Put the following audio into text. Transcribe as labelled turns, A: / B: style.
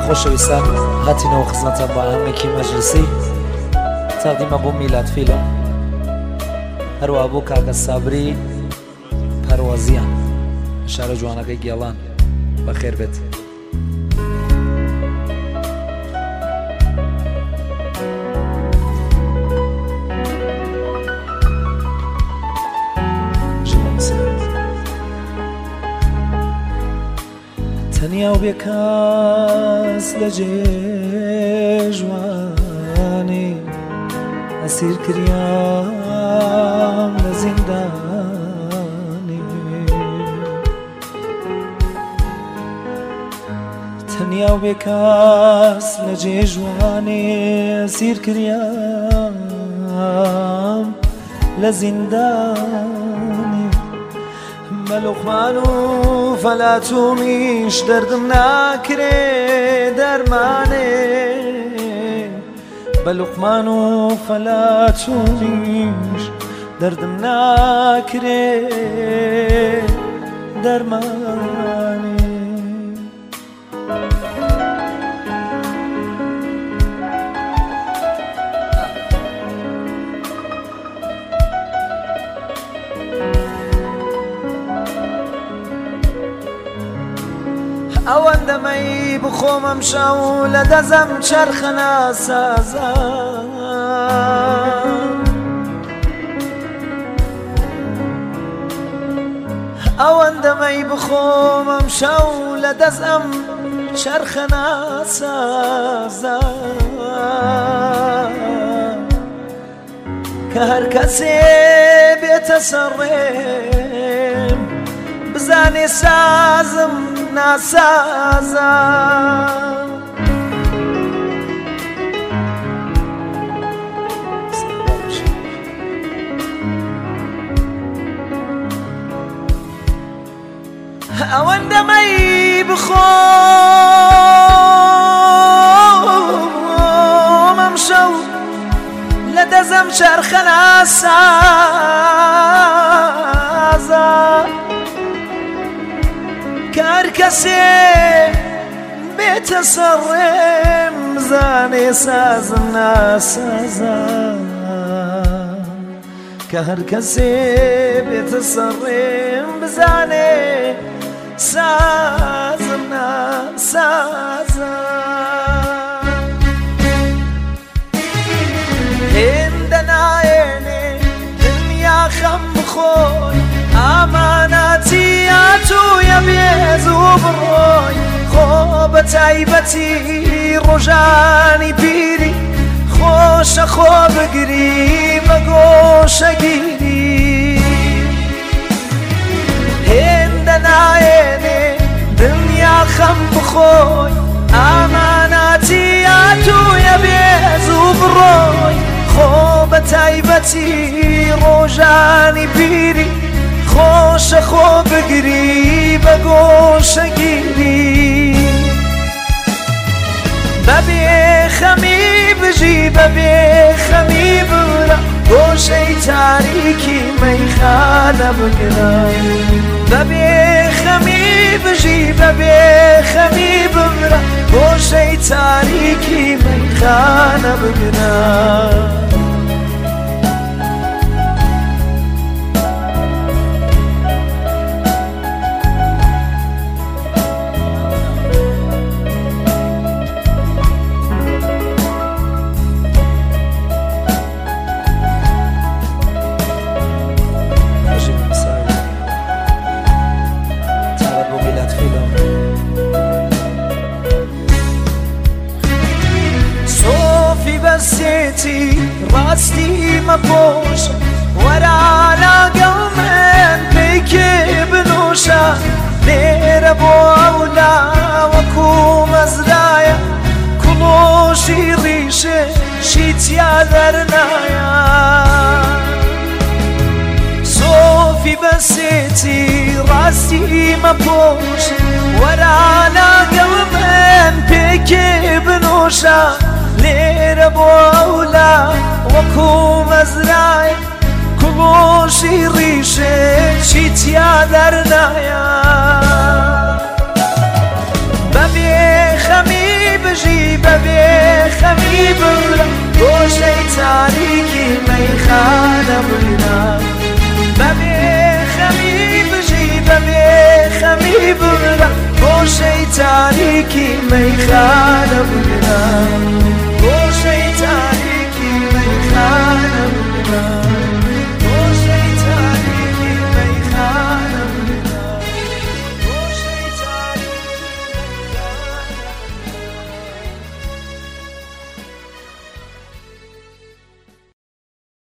A: خۆشەویستان هاتینەوە خزمەتتان بە ئاهەنگێکی مەجلیسی چاودیمە بۆ میلادفیلە هەروە بۆ کاکە سابری پەروازیان شارە جوانەکەی گێڵان بەخێر بێت.
B: تەنیا و بێکەس لە جێژوانی ئەسیر کریام لە زیندانی تەنیا و بێکەس لە جێژوانی ئەسیر کریام لە زیندانی مەلوقمان و فەلاتومیش دەردم ناکرێ دەرمانێ بەلوقمان و فەلاتومیش دەردم ناکرێ دەرمانێ
A: ئەوەندەمەی بخۆم ئەمشەو لە دەزەم چەرخە ناسازان ئەوەندەمەی بخۆم ئەمشەو لە دەزەم چەرخە ناسازان کە هەر کەسێ بێتە سەڕێم بزانێ سازم ناسازم ئەوەندەمەی بخۆم ئەمشەو لە دەزەم چەرخە ناسازم کار کەسێ بێتە سەڕێم بزانێ سازم ناسازم کە هەر کەسێ بێتە سەڕێم بزانێ سازم ناسازم هێندە نایێنێ دنیا خەم بخۆی ئامانەتی هاتوویە بێز و بڕۆی خۆ بە تایبەتی ڕۆژانی پیری خۆشە خۆ بگری بە گۆشەگیری هێندە نایێنێ دنیا خەم بخۆی ئامانەتی هاتوویە بێز و بڕۆی خۆ بە تایبەتی ڕۆژانی پیری خۆشە خۆ بگری بە گۆشەگیری بەبێ خەمی بژی بەبێ خەمی بڕە گۆشەی تاریکی مەیخانە بگرە بەبێ خەمی بژی بەبێ خەمی بڕە گۆشەی تاریکی مەیخانە بگرە ڕاستی مەپۆشە وەرا لەگەڵ من پێیکێ بنووشە لێرە بۆ ئەولا وەکو مەزرایە کوڵۆشی ڕیشێ شیتیا دەرنایە سۆفی بەسێتی ڕاستی مەپۆشە وەرا لەگەڵ من پێیکێ بنووشە لێرە بۆ ئەولا وەکو مەزرایە کوڵۆشی ڕیشێ چیتیا دەرنایە بەبێ خەمی بژی بەبێ خەمی بڕە گۆشەی تاریکی مەیخانە بڕە بەبێ خەمی بژی بەبێ خەمی بڕە گۆشەی تاریکی مەیخانە بڕە